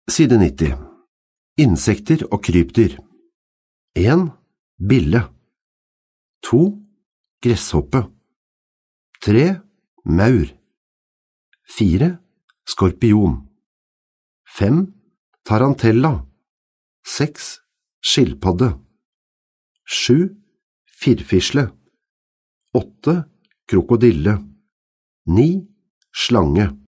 Side 90. Insekter og krypdyr. 1. Bille. 2. Gresshoppe. 3. Maur. 4. Skorpion. 5. Tarantella. 6. Skilpadde. 7. Firfisle. 8. Krokodille. 9. Slange.